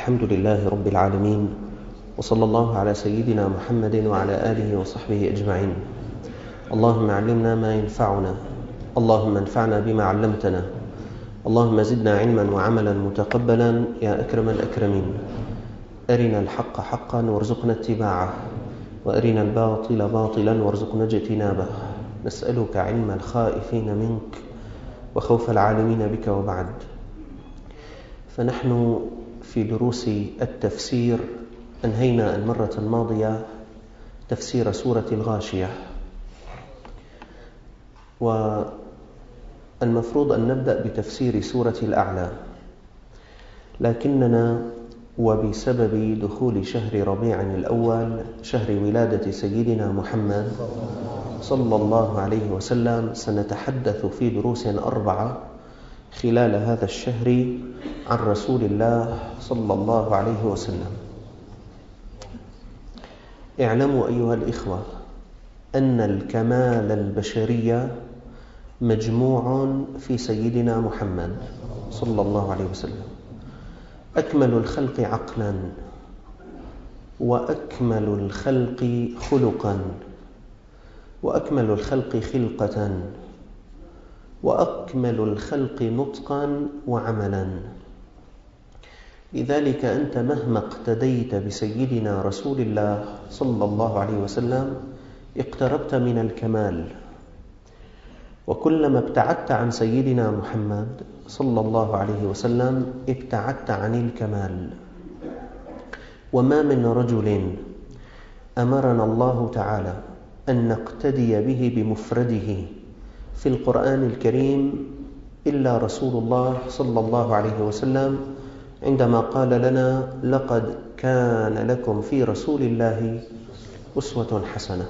الحمد لله رب العالمين، وصلى الله على سيدنا محمد وعلى آله وصحبه أجمعين. اللهم علمنا ما ينفعنا، اللهم انفعنا بما علمتنا، اللهم زدنا علما وعملا متقبلا يا أكرم الأكرمين. أرنا الحق حقا وارزقنا اتباعه، وأرنا الباطل باطلا وارزقنا اجتنابه. نسألك علم الخائفين منك وخوف العالمين بك، وبعد. فنحن في دروس التفسير أنهينا المرة الماضية تفسير سورة الغاشية، والمفروض أن نبدأ بتفسير سورة الأعلى، لكننا وبسبب دخول شهر ربيع الأول، شهر ولادة سيدنا محمد صلى الله عليه وسلم، سنتحدث في دروس 4 خلال هذا الشهر عن رسول الله صلى الله عليه وسلم. اعلموا أيها الإخوة أن الكمال البشري مجموع في سيدنا محمد صلى الله عليه وسلم. أكمل الخلق عقلا، وأكمل الخلق خلقا، وأكمل الخلق خلقة، وأكمل الخلق نطقا وعملا. لذلك أنت مهما اقتديت بسيدنا رسول الله صلى الله عليه وسلم اقتربت من الكمال، وكلما ابتعدت عن سيدنا محمد صلى الله عليه وسلم ابتعدت عن الكمال. وما من رجل أمرنا الله تعالى أن نقتدي به بمفرده في القرآن الكريم إلا رسول الله صلى الله عليه وسلم، عندما قال لنا: لقد كان لكم في رسول الله أسوة حسنة.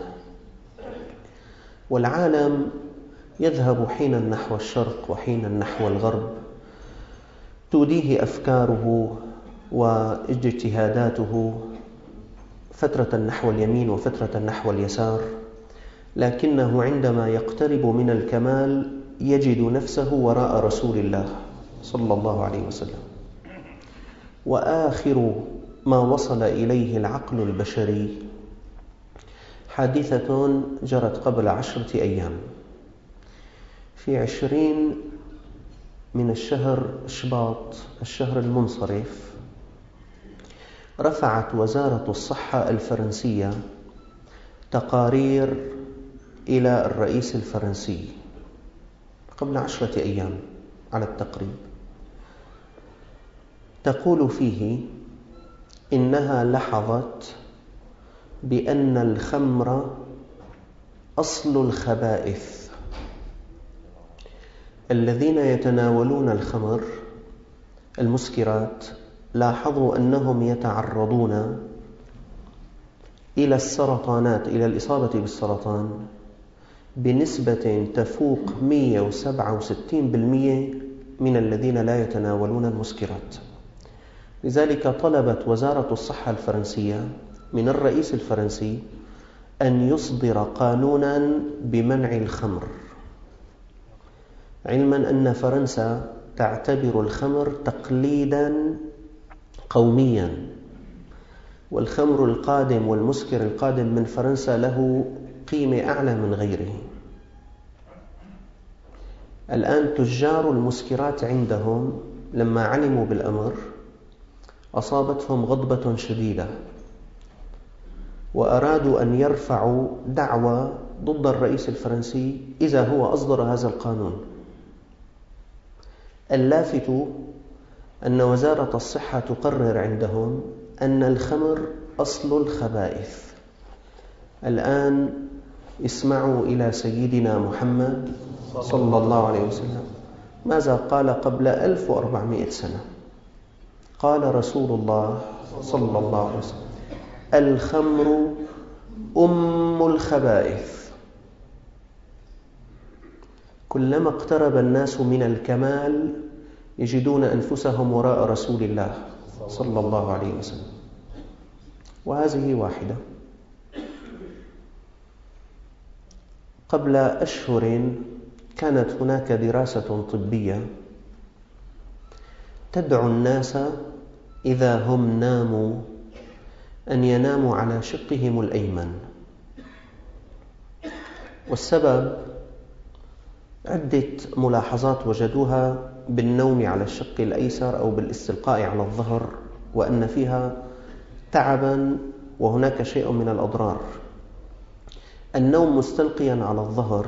والعالم يذهب حينا نحو الشرق وحينا نحو الغرب، توديه أفكاره واجتهاداته فترة نحو اليمين وفترة نحو اليسار، لكنه عندما يقترب من الكمال يجد نفسه وراء رسول الله صلى الله عليه وسلم. وآخر ما وصل إليه العقل البشري حادثة جرت قبل 10 أيام. في 20 من الشهر شباط، الشهر المنصرف، رفعت وزارة الصحة الفرنسية تقارير إلى الرئيس الفرنسي قبل 10 أيام على التقريب، تقول فيه إنها لاحظت بأن الخمر أصل الخبائث. الذين يتناولون الخمر المسكرات لاحظوا أنهم يتعرضون إلى السرطانات، إلى الإصابة بالسرطان بنسبة تفوق 167% من الذين لا يتناولون المسكرات. لذلك طلبت وزارة الصحة الفرنسية من الرئيس الفرنسي أن يصدر قانونا بمنع الخمر، علما أن فرنسا تعتبر الخمر تقليدا قوميا، والخمر القادم والمسكر القادم من فرنسا له قيمة أعلى من غيره. الآن تجار المسكرات عندهم لما علموا بالأمر أصابتهم غضبة شديدة، وأرادوا أن يرفعوا دعوى ضد الرئيس الفرنسي إذا هو أصدر هذا القانون. اللافت أن وزارة الصحة تقرر عندهم أن الخمر أصل الخبائث. الآن اسمعوا إلى سيدنا محمد صلى الله عليه وسلم ماذا قال قبل 1400 سنة. قال رسول الله صلى الله عليه وسلم: الخمر أم الخبائث. كلما اقترب الناس من الكمال يجدون أنفسهم وراء رسول الله صلى الله عليه وسلم. وهذه واحدة. قبل أشهر كانت هناك دراسة طبية تدعو الناس إذا هم ناموا أن يناموا على شقهم الأيمن. والسبب عدة ملاحظات وجدوها بالنوم على الشق الأيسر أو بالاستلقاء على الظهر، وأن فيها تعبا وهناك شيء من الأضرار. النوم مستلقيا على الظهر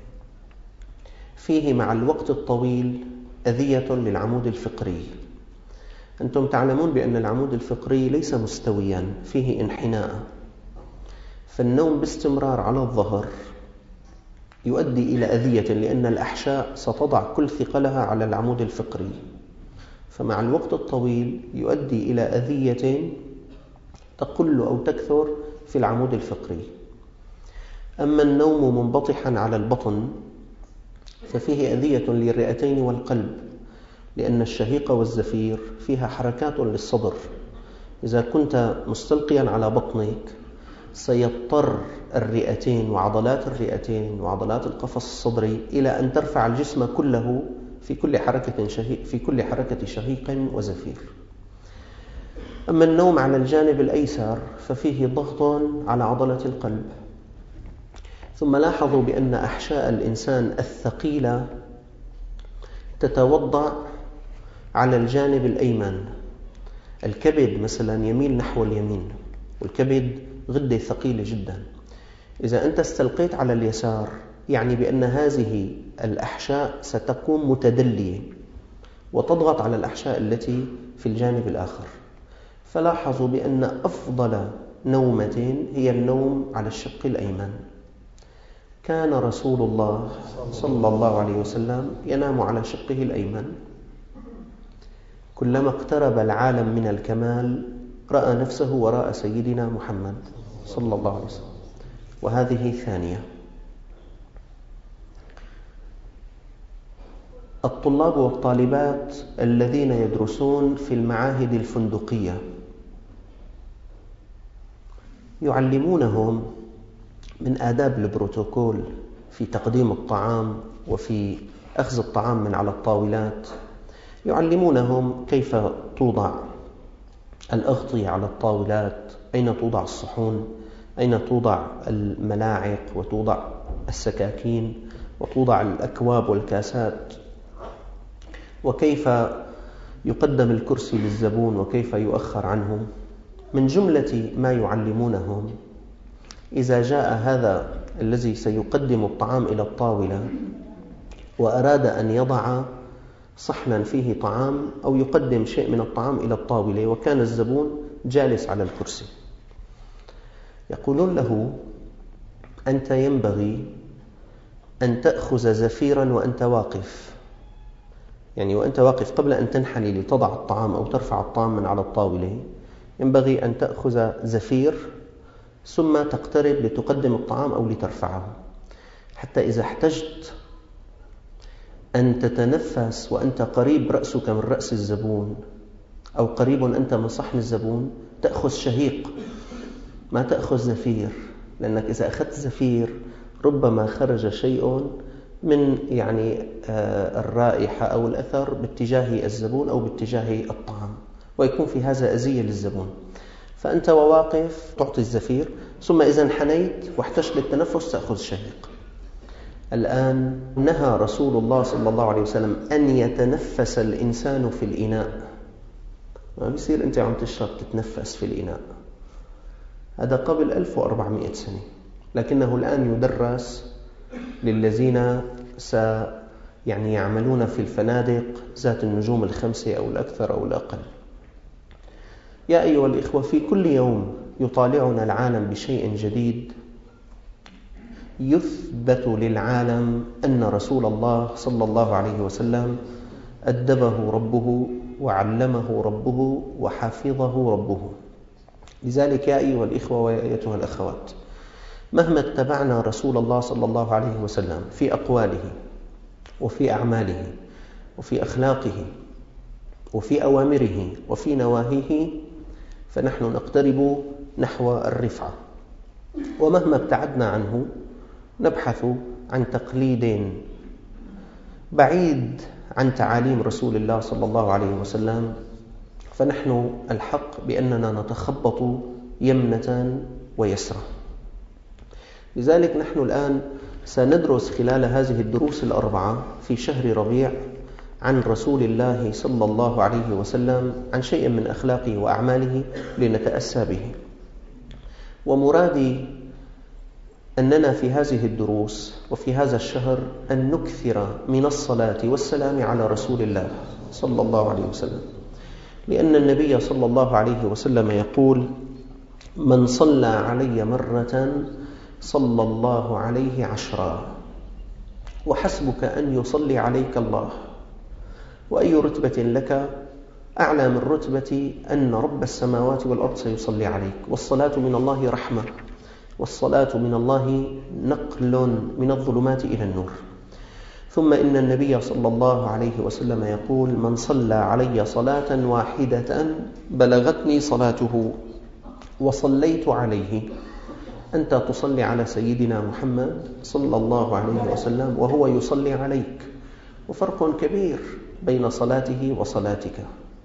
فيه مع الوقت الطويل أذية للعمود الفقري. أنتم تعلمون بأن العمود الفقري ليس مستويا، فيه انحناء، فالنوم باستمرار على الظهر يؤدي إلى أذية، لأن الأحشاء ستضع كل ثقلها على العمود الفقري، فمع الوقت الطويل يؤدي إلى أذية تقل أو تكثر في العمود الفقري. أما النوم منبطحا على البطن ففيه أذية للرئتين والقلب، لأن الشهيق والزفير فيها حركات للصدر. إذا كنت مستلقيا على بطنك سيضطر الرئتين وعضلات الرئتين وعضلات القفص الصدري إلى أن ترفع الجسم كله في كل حركة شهيق وزفير. أما النوم على الجانب الأيسر ففيه ضغط على عضلة القلب. ثم لاحظوا بأن أحشاء الإنسان الثقيلة تتوضأ على الجانب الأيمن. الكبد مثلا يميل نحو اليمين، والكبد غدة ثقيلة جدا. إذا أنت استلقيت على اليسار يعني بأن هذه الأحشاء ستكون متدلية وتضغط على الأحشاء التي في الجانب الآخر. فلاحظوا بأن أفضل نومة هي النوم على الشق الأيمن. كان رسول الله صلى الله عليه وسلم ينام على شقه الأيمن. كلما اقترب العالم من الكمال رأى نفسه وراء سيدنا محمد صلى الله عليه وسلم. وهذه ثانية. الطلاب والطالبات الذين يدرسون في المعاهد الفندقية يعلمونهم من آداب البروتوكول في تقديم الطعام وفي أخذ الطعام من على الطاولات. يعلمونهم كيف توضع الأغطية على الطاولات، أين توضع الصحون، أين توضع الملاعق وتوضع السكاكين وتوضع الأكواب والكاسات، وكيف يقدم الكرسي للزبون وكيف يؤخر عنه. من جملة ما يعلمونهم إذا جاء هذا الذي سيقدم الطعام إلى الطاولة وأراد أن يضع صحنا فيه طعام أو يقدم شيء من الطعام إلى الطاولة وكان الزبون جالس على الكرسي، يقولون له: أنت ينبغي أن تأخذ زفيرا وأنت واقف، يعني وأنت واقف قبل أن تنحني لتضع الطعام أو ترفع الطعام من على الطاولة، ينبغي أن تأخذ زفير ثم تقترب لتقدم الطعام أو لترفعه، حتى إذا احتجت أن تتنفس وأنت قريب رأسك من رأس الزبون أو قريب أنت من صحن الزبون تأخذ شهيق، ما تأخذ زفير، لأنك إذا أخذت زفير ربما خرج شيء من الرائحة أو الأثر باتجاه الزبون أو باتجاه الطعام، ويكون في هذا أذية للزبون. فأنت وواقف تعطي الزفير، ثم إذا انحنيت واحتجت للتنفس تأخذ شهيق. الآن نهى رسول الله صلى الله عليه وسلم أن يتنفس الإنسان في الإناء. ما بيصير أنت عم تشرب تتنفس في الإناء، هذا قبل 1400 سنة، لكنه الآن يدرس للذين يعملون في الفنادق ذات النجوم 5 أو الأكثر أو الأقل. يا أيها الإخوة، في كل يوم يطالعنا العالم بشيء جديد يثبت للعالم أن رسول الله صلى الله عليه وسلم أدبه ربه وعلمه ربه وحفظه ربه. لذلك يا أيها الإخوة وأيتها الأخوات، مهما اتبعنا رسول الله صلى الله عليه وسلم في أقواله وفي أعماله وفي أخلاقه وفي أوامره وفي نواهيه فنحن نقترب نحو الرفعة، ومهما ابتعدنا عنه نبحث عن تقليد بعيد عن تعاليم رسول الله صلى الله عليه وسلم فنحن الحق بأننا نتخبط يمنة ويسرى. لذلك نحن الآن سندرس خلال هذه الدروس الأربعة في شهر ربيع عن رسول الله صلى الله عليه وسلم، عن شيء من أخلاقه وأعماله لنتأسى به. ومرادي أننا في هذه الدروس وفي هذا الشهر أن نكثر من الصلاة والسلام على رسول الله صلى الله عليه وسلم، لأن النبي صلى الله عليه وسلم يقول: من صلى علي مرة صلى الله عليه 10. وحسبك أن يصلي عليك الله، وأي رتبة لك أعلى من رتبة أن رب السماوات والأرض سيصلي عليك. والصلاة من الله رحمة، والصلاة من الله نقل من الظلمات إلى النور. ثم إن النبي صلى الله عليه وسلم يقول: من صلى علي صلاة واحدة بلغتني صلاته وصليت عليه، أنت تصلي على سيدنا محمد صلى الله عليه وسلم وهو يصلي عليك. وفرق كبير بين صلاته وصلاتك.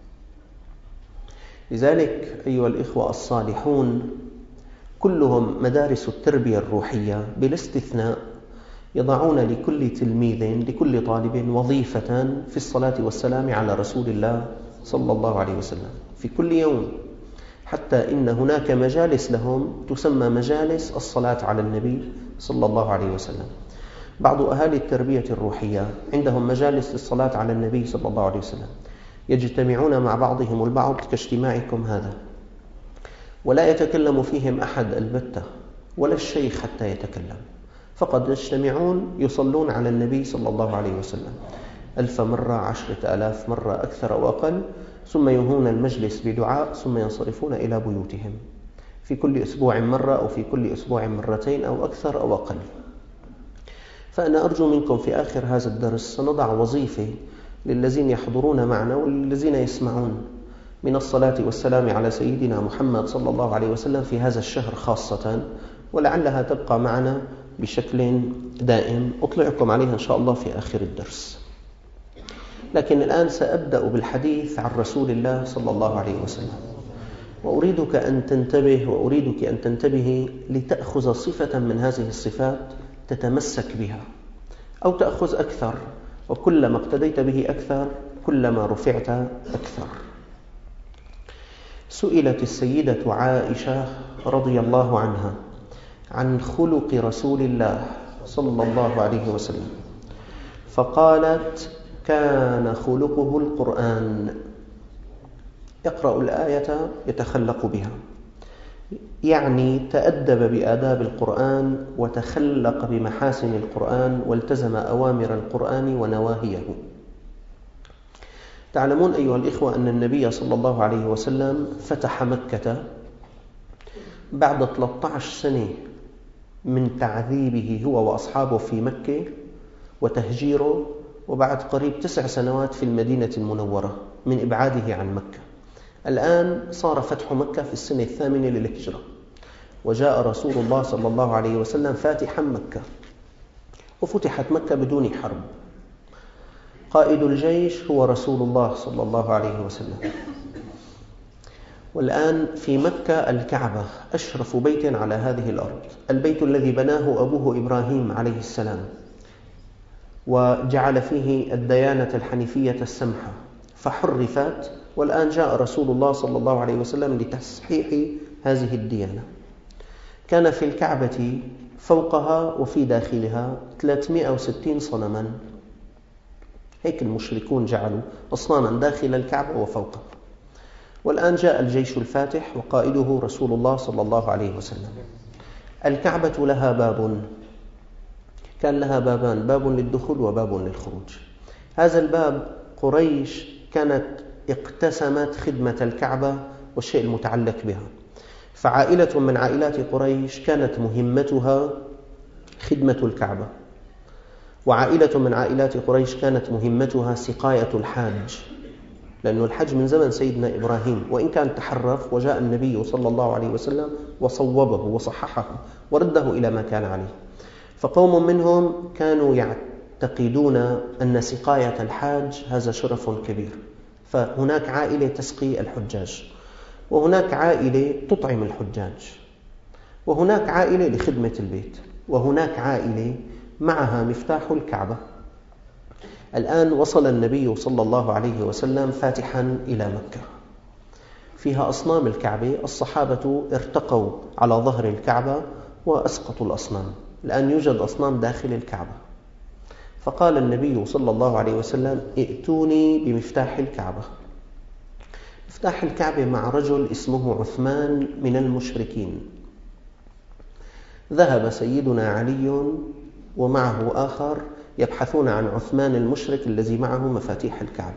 لذلك أيها الإخوة الصالحون، كلهم مدارس التربية الروحية بلا استثناء يضعون لكل تلميذ لكل طالب وظيفة في الصلاة والسلام على رسول الله صلى الله عليه وسلم في كل يوم، حتى إن هناك مجالس لهم تسمى مجالس الصلاة على النبي صلى الله عليه وسلم. بعض أهالي التربية الروحية عندهم مجالس للصلاة على النبي صلى الله عليه وسلم، يجتمعون مع بعضهم البعض كاجتماعكم هذا، ولا يتكلم فيهم أحد البتة ولا الشيخ حتى يتكلم، فقد يجتمعون يصلون على النبي صلى الله عليه وسلم 1000 مرة، 10,000 مرة، أكثر أو أقل، ثم ينهون المجلس بدعاء ثم ينصرفون إلى بيوتهم في كل أسبوع مرة أو في كل أسبوع مرتين أو أكثر أو أقل. فأنا أرجو منكم في آخر هذا الدرس سنضع وظيفة للذين يحضرون معنا وللذين يسمعون من الصلاة والسلام على سيدنا محمد صلى الله عليه وسلم في هذا الشهر خاصة، ولعلها تبقى معنا بشكل دائم أطلعكم عليها إن شاء الله في آخر الدرس. لكن الآن سأبدأ بالحديث عن رسول الله صلى الله عليه وسلم، وأريدك أن تنتبه وأريدك أن تنتبهي لتأخذ صفة من هذه الصفات تتمسك بها، أو تأخذ أكثر، وكلما اقتديت به أكثر كلما رفعت أكثر. سئلت السيدة عائشة رضي الله عنها عن خلق رسول الله صلى الله عليه وسلم، فقالت: كان خلقه القرآن، يقرأ الآية يتخلق بها، يعني تأدب بآداب القرآن وتخلق بمحاسن القرآن والتزم أوامر القرآن ونواهيه. تعلمون أيها الإخوة أن النبي صلى الله عليه وسلم فتح مكة بعد 13 سنة من تعذيبه هو وأصحابه في مكة وتهجيره، وبعد قريب 9 سنوات في المدينة المنورة من إبعاده عن مكة. الآن صار فتح مكة في السنة 8 للهجرة، وجاء رسول الله صلى الله عليه وسلم فاتحا مكة، وفتحت مكة بدون حرب. قائد الجيش هو رسول الله صلى الله عليه وسلم. والآن في مكة الكعبة أشرف بيت على هذه الأرض، البيت الذي بناه أبوه إبراهيم عليه السلام، وجعل فيه الديانة الحنيفية السمحة، فحرفت، والآن جاء رسول الله صلى الله عليه وسلم لتصحيح هذه الديانة. كان في الكعبة فوقها وفي داخلها 360 صنما، هيك المشركون جعلوا أصناما داخل الكعبة وفوقها. والآن جاء الجيش الفاتح وقائده رسول الله صلى الله عليه وسلم. الكعبة لها باب، كان لها بابان، باب للدخول وباب للخروج. هذا الباب قريش كانت اقتسمت خدمة الكعبة والشيء المتعلق بها، فعائلة من عائلات قريش كانت مهمتها خدمة الكعبة، وعائلة من عائلات قريش كانت مهمتها سقاية الحاج، لأن الحج من زمن سيدنا إبراهيم، وإن كان تحرف وجاء النبي صلى الله عليه وسلم وصوبه وصححه ورده إلى ما كان عليه. فقوم منهم كانوا يعتقدون أن سقاية الحاج هذا شرف كبير، فهناك عائلة تسقي الحجاج، وهناك عائلة تطعم الحجاج، وهناك عائلة لخدمة البيت، وهناك عائلة معها مفتاح الكعبة. الآن وصل النبي صلى الله عليه وسلم فاتحا إلى مكة، فيها أصنام الكعبة. الصحابة ارتقوا على ظهر الكعبة وأسقطوا الأصنام. الآن يوجد أصنام داخل الكعبة. فقال النبي صلى الله عليه وسلم: ائتوني بمفتاح الكعبة. مفتاح الكعبة مع رجل اسمه عثمان من المشركين. ذهب سيدنا علي ومعه آخر يبحثون عن عثمان المشرك الذي معه مفاتيح الكعبة.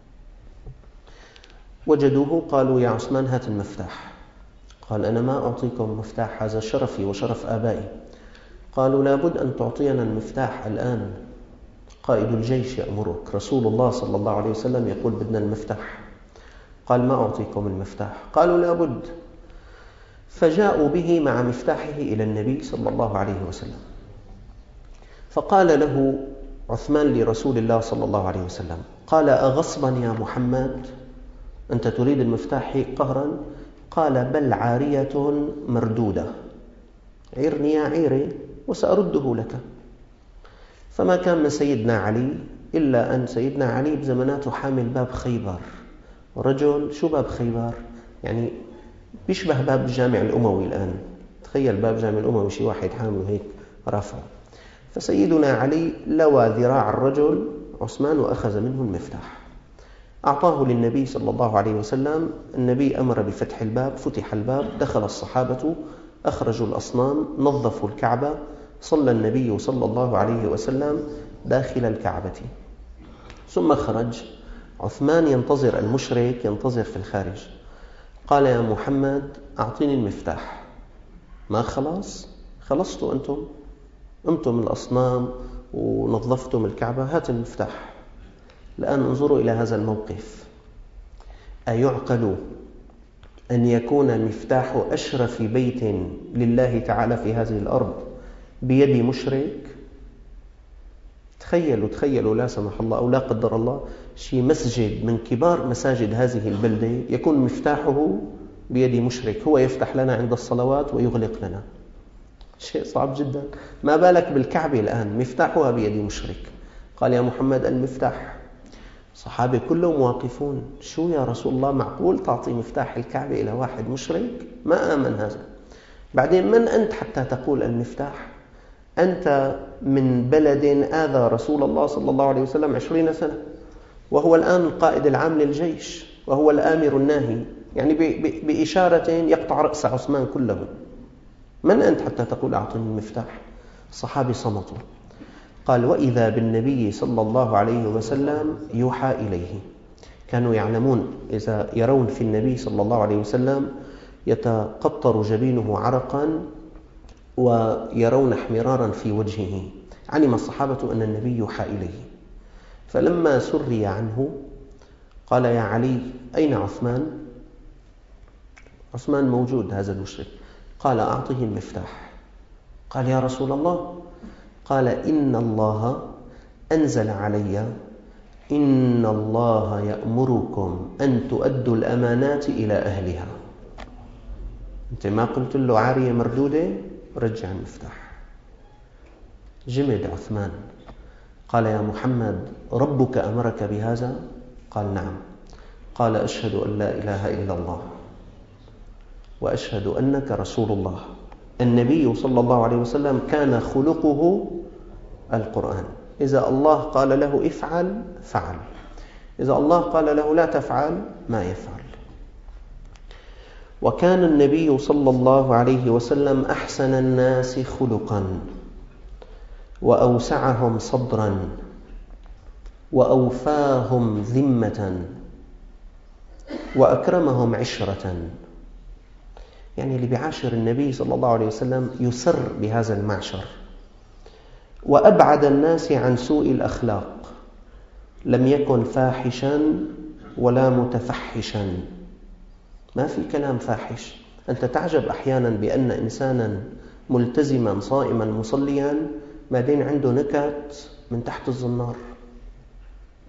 وجدوه، قالوا: يا عثمان هات المفتاح. قال: أنا ما أعطيكم مفتاح، هذا شرفي وشرف آبائي. قالوا: لابد أن تعطينا المفتاح الآن، قائد الجيش يأمرك، رسول الله صلى الله عليه وسلم يقول بدنا المفتاح. قال: ما أعطيكم المفتاح. قالوا: لابد. فجاءوا به مع مفتاحه إلى النبي صلى الله عليه وسلم. فقال له عثمان لرسول الله صلى الله عليه وسلم، قال: أغصبا يا محمد؟ أنت تريد المفتاح قهرا؟ قال: بل عارية مردودة، عيرني يا عيري وسأرده لك. فما كان من سيدنا علي إلا أن سيدنا علي بزماناته حامل باب خيبر، رجل شو باب خيبر؟ يعني بيشبه باب الجامع الأموي الآن. تخيل باب الجامع الأموي شي واحد حامل هيك رافعه. فسيدنا علي لوى ذراع الرجل عثمان وأخذ منه المفتاح، أعطاه للنبي صلى الله عليه وسلم. النبي أمر بفتح الباب، فتح الباب، دخل الصحابة، أخرجوا الأصنام، نظفوا الكعبة، صلى النبي صلى الله عليه وسلم داخل الكعبة. ثم خرج عثمان ينتظر المشرك، ينتظر في الخارج. قال: يا محمد أعطيني المفتاح. ما خلصتوا أنتم الأصنام ونظفتم الكعبة، هات المفتاح. الآن انظروا إلى هذا الموقف. أيعقل أن يكون مفتاح أشرف بيت لله تعالى في هذه الأرض بيد مشرك؟ تخيلوا لا سمح الله أو لا قدر الله شيء مسجد من كبار مساجد هذه البلدة يكون مفتاحه بيد مشرك، هو يفتح لنا عند الصلوات ويغلق لنا. شيء صعب جدا. ما بالك بالكعبة الآن مفتاحها بيد مشرك. قال: يا محمد المفتاح. صحابة كلهم واقفون: شو يا رسول الله، معقول تعطي مفتاح الكعبة إلى واحد مشرك؟ ما آمن هذا. بعدين من أنت حتى تقول المفتاح؟ أنت من بلد آذى رسول الله صلى الله عليه وسلم 20 سنة، وهو الآن القائد العام للجيش، وهو الآمر الناهي، يعني بإشارة يقطع رأس عثمان كله. من أنت حتى تقول أعطني المفتاح؟ الصحابة صمتوا. قال: وإذا بالنبي صلى الله عليه وسلم يوحى إليه. كانوا يعلمون إذا يرون في النبي صلى الله عليه وسلم يتقطر جبينه عرقا ويرون احمرارا في وجهه، علم الصحابة أن النبي يوحى إليه. فلما سري عنه قال: يا علي أين عثمان؟ عثمان موجود هذا المشرك. قال: أعطه المفتاح. قال: يا رسول الله. قال: إن الله أنزل علي: إن الله يأمركم أن تؤدوا الأمانات إلى أهلها. أنت ما قلت له عارية مردودة؟ رجع المفتاح. جمد عثمان. قال: يا محمد ربك أمرك بهذا؟ قال: نعم. قال: أشهد أن لا إله إلا الله وأشهد أنك رسول الله. النبي صلى الله عليه وسلم كان خلقه القرآن. إذا الله قال له افعل فعل، إذا الله قال له لا تفعل ما يفعل. وكان النبي صلى الله عليه وسلم أحسن الناس خلقا وأوسعهم صدرا وأوفاهم ذمة وأكرمهم عشرة. يعني اللي بيعاشر النبي صلى الله عليه وسلم يسر بهذا المعشر. وأبعد الناس عن سوء الأخلاق، لم يكن فاحشا ولا متفحشا. ما في كلام فاحش. أنت تعجب أحيانا بأن إنسانا ملتزما صائما مصليا بعدين عنده نكت من تحت الزنار.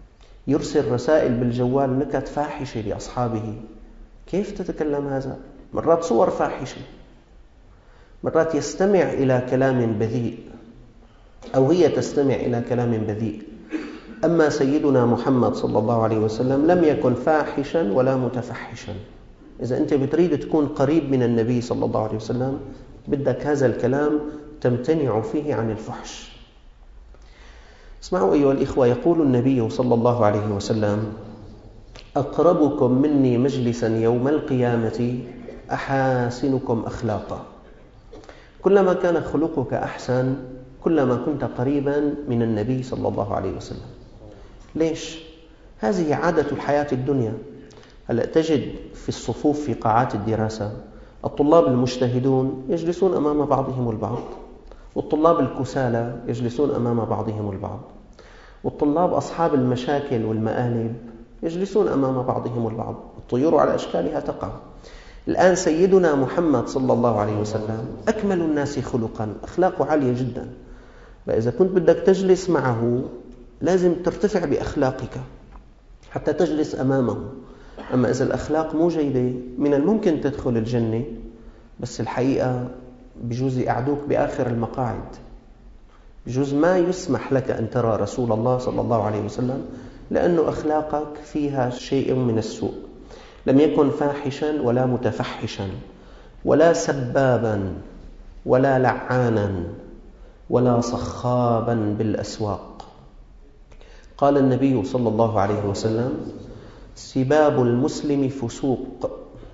يرسل رسائل بالجوال نكت فاحشة لأصحابه. كيف تتكلم هذا؟ مرات صور فاحشة، مرات يستمع إلى كلام بذيء أو هي تستمع إلى كلام بذيء. أما سيدنا محمد صلى الله عليه وسلم لم يكن فاحشا ولا متفحشا. إذا أنت بتريد تكون قريب من النبي صلى الله عليه وسلم بدك هذا الكلام تمتنع فيه عن الفحش. اسمعوا أيها الإخوة، يقول النبي صلى الله عليه وسلم: أقربكم مني مجلسا يوم القيامة أحاسنكم أخلاقا. كلما كان خلقك أحسن كلما كنت قريبا من النبي صلى الله عليه وسلم. ليش؟ هذه عادة الحياة الدنيا. هلأ تجد في الصفوف في قاعات الدراسة الطلاب المجتهدون يجلسون أمام بعضهم البعض، والطلاب الكسالى يجلسون أمام بعضهم البعض، والطلاب أصحاب المشاكل والمآلب يجلسون أمام بعضهم البعض. الطيور على أشكالها تقع. الآن سيدنا محمد صلى الله عليه وسلم أكمل الناس خلقا، أخلاقه عالية جدا. فإذا كنت بدك تجلس معه لازم ترتفع بأخلاقك حتى تجلس أمامه. أما إذا الأخلاق مو جيدة من الممكن تدخل الجنة، بس الحقيقة بجوز يقعدوك بآخر المقاعد، بجوز ما يسمح لك أن ترى رسول الله صلى الله عليه وسلم لأن أخلاقك فيها شيء من السوء. لم يكن فاحشا ولا متفحشا ولا سبابا ولا لعانا ولا صخابا بالأسواق. قال النبي صلى الله عليه وسلم: سباب المسلم فسوق.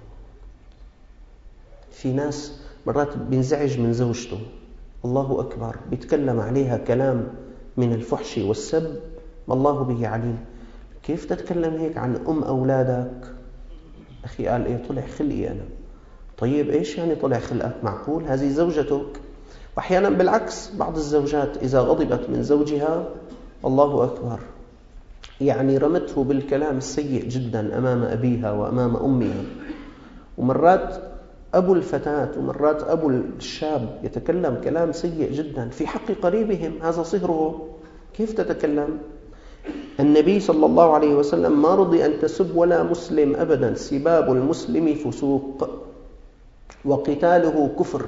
في ناس مرات بينزعج من زوجته، الله أكبر، بيتكلم عليها كلام من الفحش والسب ما الله به عليم. كيف تتكلم هيك عن أولادك؟ أخي قال إيه؟ طلع خلقي أنا. طيب إيش يعني طلع خلقك؟ معقول هذه زوجتك؟ وأحيانا بالعكس، بعض الزوجات إذا غضبت من زوجها الله أكبر يعني رمته بالكلام السيء جدا أمام أبيها وأمام أمها. ومرات أبو الفتاة ومرات أبو الشاب يتكلم كلام سيء جدا في حق قريبهم، هذا صهره. كيف تتكلم؟ النبي صلى الله عليه وسلم ما رضي أن تسب ولا مسلم أبدا. سباب المسلم فسوق وقتاله كفر.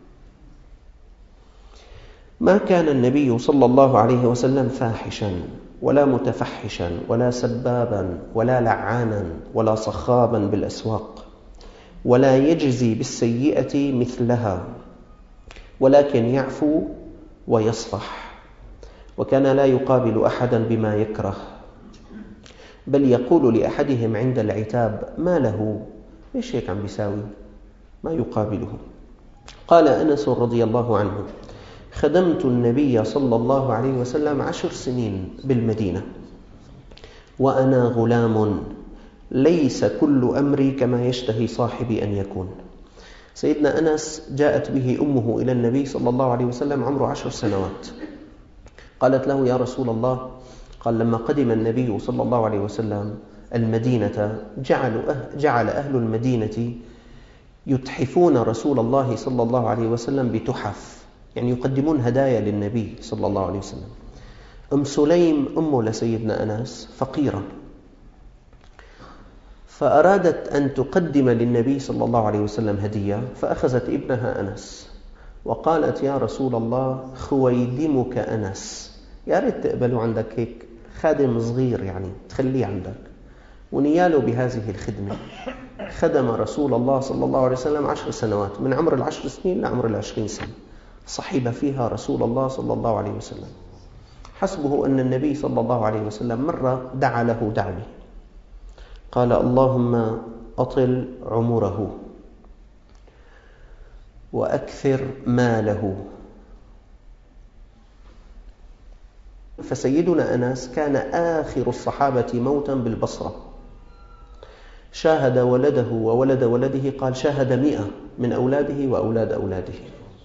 ما كان النبي صلى الله عليه وسلم فاحشا ولا متفحشا ولا سبابا ولا لعانا ولا صخابا بالأسواق، ولا يجزي بالسيئة مثلها، ولكن يعفو ويصفح. وكان لا يقابل أحدا بما يكره، بل يقول لأحدهم عند العتاب: ما له؟ إيش هيك عم بيساوي؟ ما يقابله. قال أنس رضي الله عنه: خدمت النبي صلى الله عليه وسلم 10 سنين بالمدينة وأنا غلام، ليس كل أمري كما يشتهي صاحبي أن يكون. سيدنا أنس جاءت به أمه إلى النبي صلى الله عليه وسلم عمره 10 سنوات. قالت له: يا رسول الله، قال: لما قدم النبي صلى الله عليه وسلم المدينة جعل أهل المدينة يتحفون رسول الله صلى الله عليه وسلم بتحف، يعني يقدمون هدايا للنبي صلى الله عليه وسلم. أم سليم أمه لسيدنا أنس فقيرة، فأرادت أن تقدم للنبي صلى الله عليه وسلم هدية، فأخذت ابنها أنس وقالت: يا رسول الله، خويدمك أنس، يا ريت تقبلوا عندك هيك خادم صغير يعني تخليه عندك. ونياله بهذه الخدمة. خدم رسول الله صلى الله عليه وسلم 10 سنوات، من عمر 10 سنين لعمر 20 سنة صحب فيها رسول الله صلى الله عليه وسلم. حسبه أن النبي صلى الله عليه وسلم مرة دعا له دعوة، قال: اللهم أطل عمره وأكثر ماله. فسيدنا أنس كان آخر الصحابة موتا بالبصرة، شاهد ولده وولد ولده، قال شاهد 100 من أولاده وأولاد أولاده.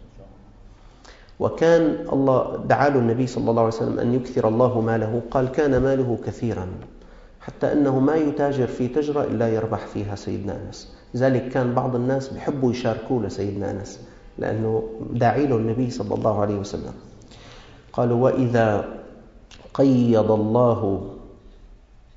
وكان الله دعا له النبي صلى الله عليه وسلم أن يكثر الله ماله، قال: كان ماله كثيرا حتى أنه ما يتاجر في تجرة إلا يربح فيها سيدنا أنس. لذلك كان بعض الناس بيحبوا يشاركوا لسيدنا أنس لأنه داعي له النبي صلى الله عليه وسلم. قالوا: وإذا قيض الله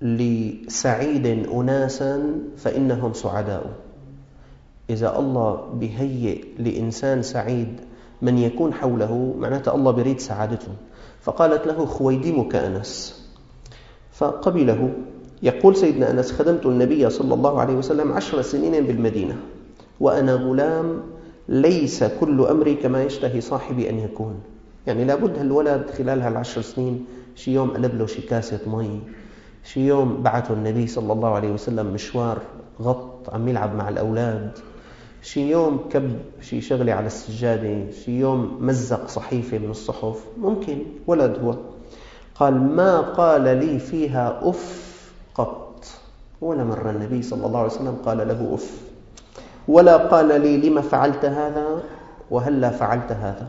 لسعيد أناسا فإنهم سعداء. إذا الله بيهيئ لإنسان سعيد من يكون حوله معناته الله بريد سعادته. فقالت له خويدمك أنس، فقبله. يقول سيدنا أنس: خدمت النبي صلى الله عليه وسلم 10 سنين بالمدينة وأنا غلام، ليس كل أمري كما يشتهي صاحبي أن يكون. يعني لابد هالولد خلال هال10 سنين شي يوم قلب له شي كاسة مي، شي يوم بعته النبي صلى الله عليه وسلم مشوار غط عم يلعب مع الأولاد، شي يوم كب شي شغلة على السجادة، شي يوم مزق صحيفة من الصحف. ممكن ولد هو. قال: ما قال لي فيها أف قط، ولا مرة النبي صلى الله عليه وسلم قال له أف، ولا قال لي لما فعلت هذا وهلا فعلت هذا،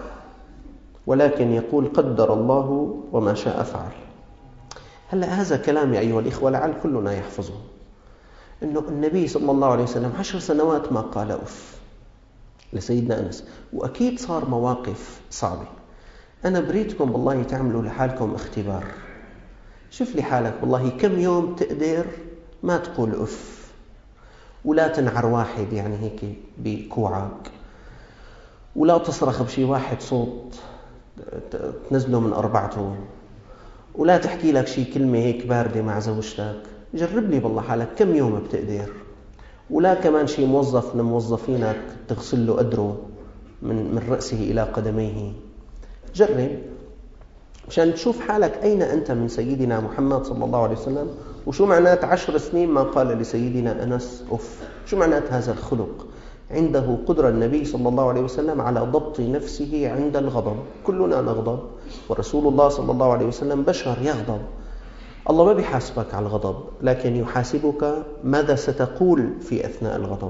ولكن يقول قدر الله وما شاء فعل. هلأ هذا كلام يا أيها الإخوة لعل كلنا يحفظه، إنه النبي صلى الله عليه وسلم 10 سنوات ما قال أف لسيدنا أنس، وأكيد صار مواقف صعبة. أنا بريدكم بالله تعملوا لحالكم اختبار. شوف لي حالك والله كم يوم تقدر ما تقول أف، ولا تنعر واحد يعني هيك بكوعك، ولا تصرخ بشي واحد صوت تنزله من أربعته، ولا تحكي لك شي كلمة هيك باردة مع زوجتك. جرب لي بالله حالك كم يوم بتقدر. ولا كمان شي موظف من موظفينك تغسل له قدره من رأسه إلى قدميه. جرب مشان تشوف حالك أين أنت من سيدنا محمد صلى الله عليه وسلم. وشو معنات 10 سنين ما قال لسيدنا أنس أف؟ شو معنات هذا الخلق؟ عنده قدرة النبي صلى الله عليه وسلم على ضبط نفسه عند الغضب. كلنا نغضب، ورسول الله صلى الله عليه وسلم بشر يغضب. الله ما بيحاسبك على الغضب، لكن يحاسبك ماذا ستقول في أثناء الغضب،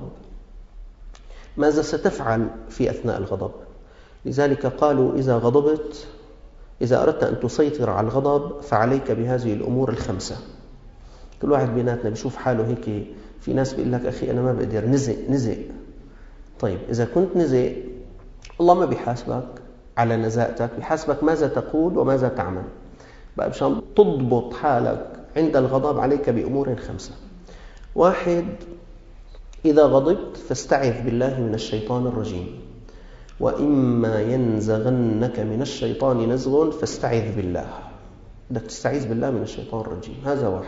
ماذا ستفعل في أثناء الغضب. لذلك قالوا إذا غضبت، إذا أردت أن تسيطر على الغضب فعليك بهذه الأمور الخمسة. كل واحد بيناتنا بيشوف حاله هيك. في ناس بيقول لك أخي أنا ما بقدر، نزق. طيب إذا كنت نزق، الله ما بيحاسبك على نزاعتك، بيحاسبك ماذا تقول وماذا تعمل. بقى مشان تضبط حالك عند الغضب عليك بأمور 5. 1: إذا غضبت فاستعذ بالله من الشيطان الرجيم، وإما ينزغنك من الشيطان نزغ فاستعذ بالله. بدك تستعيذ بالله من الشيطان الرجيم. هذا 1.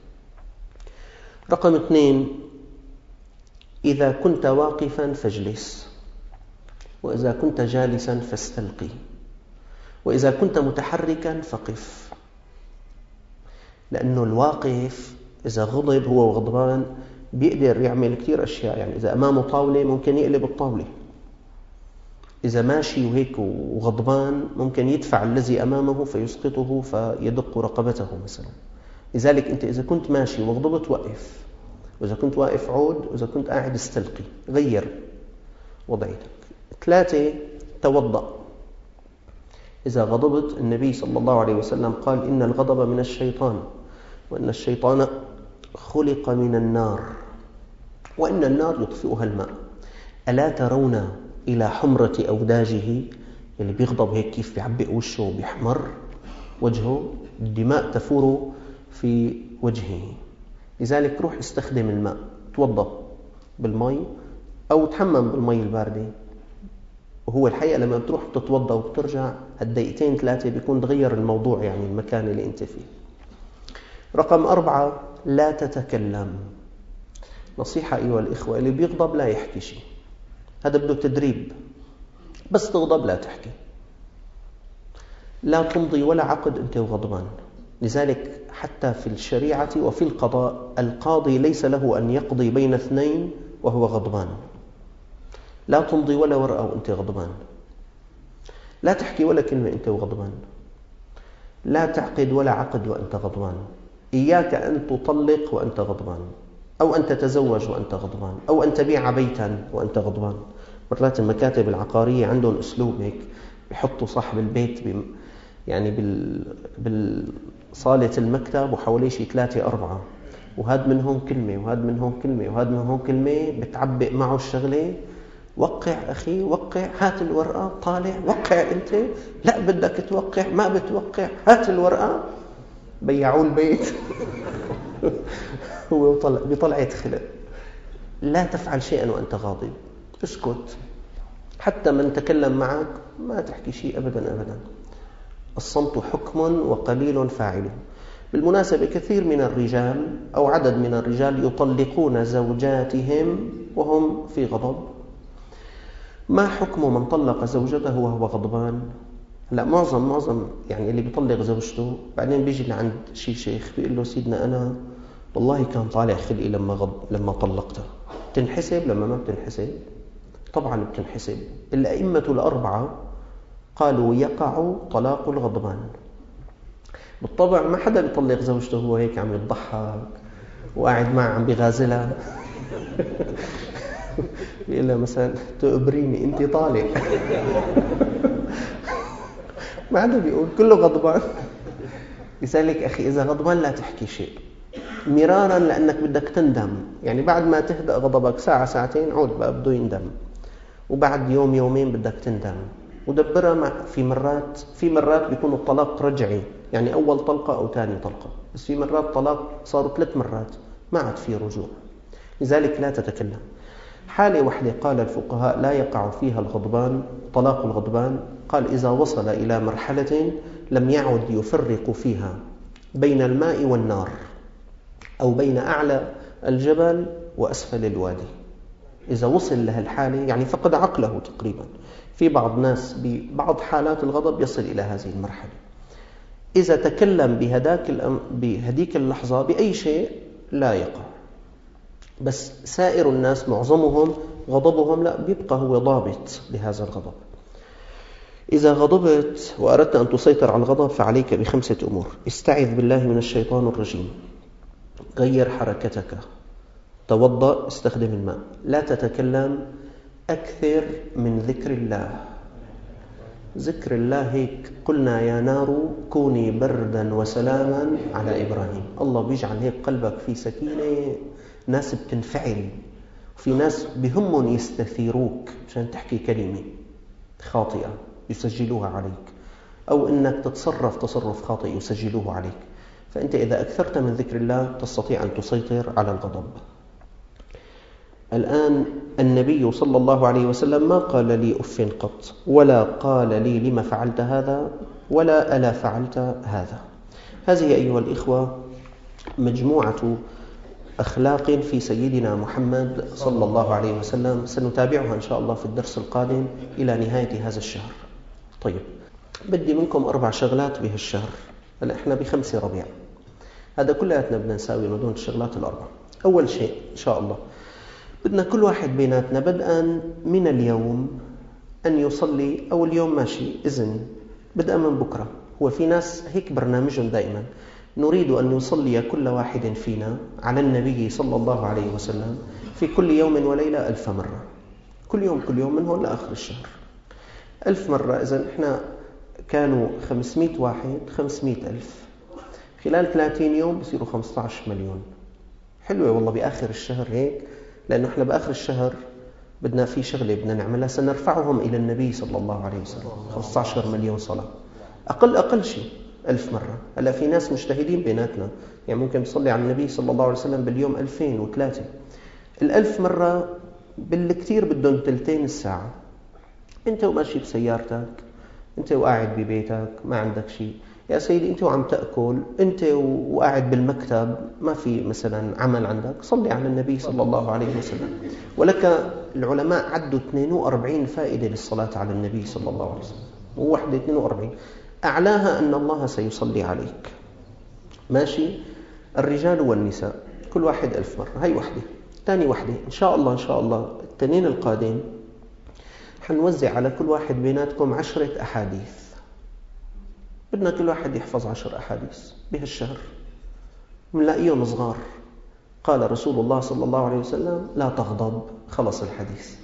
رقم 2: إذا كنت واقفا فاجلس، وإذا كنت جالسا فاستلقي، وإذا كنت متحركا فقف. لأنه الواقف إذا غضب هو وغضبان بيقدر يعمل كثير أشياء. يعني إذا أمامه طاولة ممكن يقلب الطاولة، إذا ماشي وهيك وغضبان ممكن يدفع الذي أمامه فيسقطه فيدق رقبته مثلا. لذلك أنت إذا كنت ماشي وغضبت وقف، وإذا كنت واقف عود، وإذا كنت قاعد استلقي، غير وضعيتك. 3: توضأ. إذا غضبت النبي صلى الله عليه وسلم قال إن الغضب من الشيطان، وإن الشيطان خلق من النار، وإن النار يطفئها الماء. ألا ترون إلى حمرة أوداجه؟ اللي بيغضب هيك كيف بيعبق وشه وبيحمر وجهه، الدماء تفور في وجهه. لذلك روح استخدم الماء، توضأ بالمي أو تحمم بالمي الباردة. وهو الحقيقة لما بتروح تتوضأ وبترجع 2-3 بيكون تغير الموضوع، يعني المكان اللي انت فيه. رقم 4: لا تتكلم. نصيحة أيها الإخوة، اللي بيغضب لا يحكي شيء. هذا بده تدريب. بس تغضب لا تحكي، لا تمضي ولا عقد أنت وغضبان. لذلك حتى في الشريعة وفي القضاء القاضي ليس له أن يقضي بين 2 وهو غضبان. لا تمضي ولا ورقة وأنت غضبان، لا تحكي ولا كلمة أنت وغضبان، لا تعقد ولا عقد وأنت غضبان. إياك أن تطلق وأنت غضبان، أو أن تتزوج وأنت غضبان، أو أن تبيع بيتا وأنت غضبان. مرات المكاتب العقارية عندهم أسلوب هيك، بيحطوا صاحب البيت يعني بالصالة المكتب وحواليه شي 3-4، وهاد منهم كلمة وهاد منهم كلمة وهاد منهم كلمة، بتعبق معه الشغلة. وقع أخي، وقع، هات الورقة، طالع، وقع أنت، لا بدك توقع، ما بتوقع، هات الورقة. بيعوا البيت هو بطلعة خلق. لا تفعل شيئا وأنت غاضب، اسكت. حتى من تكلم معك ما تحكي شيء أبدا أبدا. الصمت حكم وقليل فاعله. بالمناسبة كثير من الرجال أو عدد من الرجال يطلقون زوجاتهم وهم في غضب. ما حكم من طلق زوجته وهو غضبان؟ لا، معظم يعني اللي بيطلق زوجته بعدين بيجي لعند شيخ بيقول له سيدنا أنا والله كان طالع خلقي لما طلقتها. تنحسب لما ما بتنحسب؟ طبعا بتنحسب. الأئمة الأربعة قالوا يقع طلاق الغضبان. بالطبع ما حدا بيطلق زوجته وهو هيك عم يضحك وقاعد معه عم بيغازلها بيقول لها مثلا تقبريني انت طالق ما حدا بيقول، كله غضبان. لذلك أخي إذا غضبان لا تحكي شيء مرارا، لأنك بدك تندم. يعني بعد ما تهدأ غضبك ساعة ساعتين عود بقى بده يندم، وبعد يوم يومين بدك تندم ودبرها. في مرات بيكون الطلاق رجعي، يعني أول طلقة أو ثاني طلقة، بس في مرات طلاق صاروا 3 مرات ما عاد في رجوع. لذلك لا تتكلم. حالة واحدة قال الفقهاء لا يقع فيها الغضبان طلاق الغضبان، قال إذا وصل إلى مرحلة لم يعد يفرق فيها بين الماء والنار، أو بين أعلى الجبل وأسفل الوادي. إذا وصل له الحالة يعني فقد عقله تقريبا. في بعض ناس ببعض حالات الغضب يصل إلى هذه المرحلة. إذا تكلم بهديك اللحظة بأي شيء لا يقع. بس سائر الناس معظمهم غضبهم لا بيبقى هو ضابط لهذا الغضب. إذا غضبت وأردت أن تسيطر على الغضب فعليك ب5 أمور. استعذ بالله من الشيطان الرجيم، غير حركتك، توضأ، استخدم الماء، لا تتكلم، أكثر من ذكر الله. ذكر الله هيك قلنا يا نار كوني بردا وسلاما على إبراهيم. الله بيجعل هيك قلبك في سكينة. ناس بتنفعل، وفي ناس بهمهم يستثيروك عشان تحكي كلمة خاطئة يسجلوها عليك، أو إنك تتصرف تصرف خاطئ يسجلوه عليك. فأنت إذا أكثرت من ذكر الله تستطيع أن تسيطر على الغضب. الآن النبي صلى الله عليه وسلم ما قال لي أف قط، ولا قال لي لما فعلت هذا، ولا ألا فعلت هذا. هذه أيها الإخوة مجموعة أخلاق في سيدنا محمد صلى الله عليه وسلم سنتابعها إن شاء الله في الدرس القادم إلى نهاية هذا الشهر. طيب، بدي منكم 4 شغلات بهالشهر. هلا إحنا ب5 ربيع، هذا كلياتنا بدنا نساوي من دون الشغلات ال4. أول شيء إن شاء الله بدنا كل واحد بيناتنا بدءا من اليوم أن يصلي، أو اليوم ماشي إذن بدءا من بكرة. هو في ناس هيك برنامجهم دائما، نريد أن يصلي كل واحد فينا على النبي صلى الله عليه وسلم في كل يوم وليلة 1000 مرة. كل يوم من هون لآخر الشهر 1000 مرة. إذن إحنا كانوا 500 واحد 500,000 خلال 30 يوم بصيروا 15 مليون. حلوة والله بآخر الشهر هيك، لأنه إحنا بآخر الشهر بدنا في شغلة بدنا نعملها، سنرفعهم إلى النبي صلى الله عليه وسلم 15 مليون صلاة. أقل شيء 1000 مرة. هلا في ناس مجتهدين بيناتنا، يعني ممكن تصلي على النبي صلى الله عليه وسلم باليوم 2003. 1000 مرة بالكثير بدهم 2 ساعة. أنت وماشي بسيارتك، أنت وقاعد ببيتك ما عندك شيء يا سيدي، أنت وعم تأكل، أنت وقاعد بالمكتب ما في مثلا عمل عندك، صلي على النبي صلى الله عليه وسلم. ولك العلماء عدوا 42 فائدة للصلاة على النبي صلى الله عليه وسلم، وواحدة 42 أعلاها أن الله سيصلي عليك. ماشي؟ الرجال والنساء كل واحد 1000 مرة. هاي واحدة. ثاني واحدة إن شاء الله التنين القادم حنوزع على كل واحد بيناتكم 10 أحاديث. بدنا كل واحد يحفظ 10 أحاديث بهالشهر، منلاقيهم صغار. قال رسول الله صلى الله عليه وسلم لا تغضب، خلص الحديث.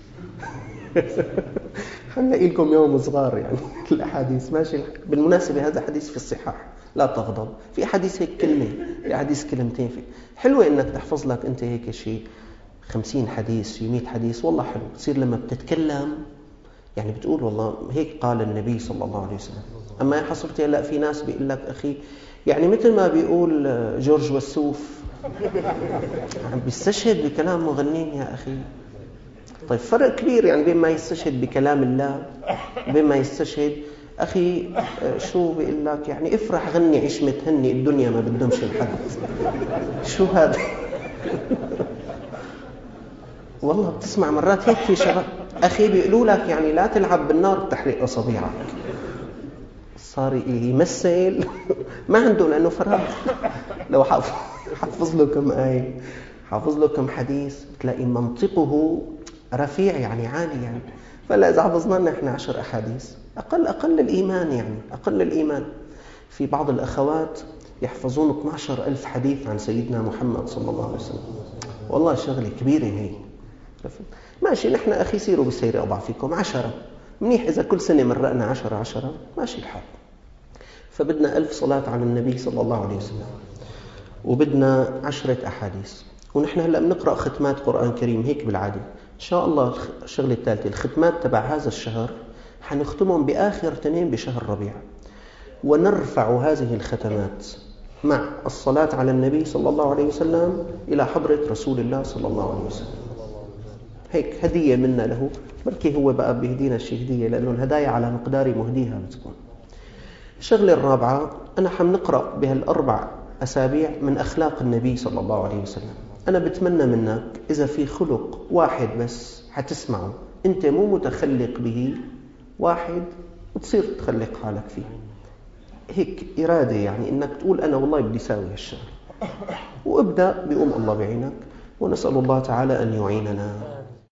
حنلاقي لكم يوم صغار يعني الأحاديث. ماشي؟ بالمناسبة هذا حديث في الصحاح، لا تغضب. في حديث هيك كلمة، في حديث كلمتين. حلوة إنك تحفظ لك أنت هيك شيء 50 حديث في 100 حديث، والله حلو. تصير لما بتتكلم يعني بتقول والله هيك قال النبي صلى الله عليه وسلم. أما حصلت هلا في ناس بيقول لك أخي، يعني مثل ما بيقول جورج وسوف عم بيستشهد بكلام مغنين يا أخي. طيب فرق كبير يعني بين ما يستشهد بكلام الله وبين ما يستشهد أخي شو بيقول لك يعني افرح غني عيش متهني الدنيا ما بدهمش الحد. شو هذا؟ والله بتسمع مرات هيك في شباب أخي بيقولوا لك يعني لا تلعب بالنار بتحرق أصابعك. صار يمثل ما عنده لأنه فراغ. لو حافظ له كم آية حافظ له كم حديث بتلاقي منطقه رفيع يعني عالي يعني. فلا إذا حفظنا نحن 10 أحاديث أقل الإيمان يعني أقل الإيمان. في بعض الأخوات يحفظون 12,000 حديث عن سيدنا محمد صلى الله عليه وسلم. والله شغلة كبيرة هي. ماشي نحن أخي سيروا بالسير أضع فيكم 10 منيح. إذا كل سنة مرقنا 10 ماشي الحال. فبدنا 1000 صلاة على النبي صلى الله عليه وسلم وبدنا 10 أحاديث. ونحن هلأ بنقرأ ختمات قرآن كريم هيك بالعادة. إن شاء الله الشغلة الثالثة الختمات تبع هذا الشهر حنختمهم بآخر 2 بشهر ربيع. ونرفع هذه الختمات مع الصلاة على النبي صلى الله عليه وسلم إلى حضرة رسول الله صلى الله عليه وسلم. هيك هدية منا له. بركي هو بقى بيهدينا شيء هدية لأنه الهدايا على مقدار مهديها بتكون. الشغلة الرابعة أنا حنقرأ بهال4 أسابيع من أخلاق النبي صلى الله عليه وسلم. أنا بتمنى منك إذا في خلق واحد بس حتسمعه أنت مو متخلق به واحد وتصير تخلق حالك فيه. هيك إرادة يعني إنك تقول أنا والله بدي ساوي هالشغل وابدأ بيقوم الله بعينك. ونسأل الله تعالى أن يعيننا.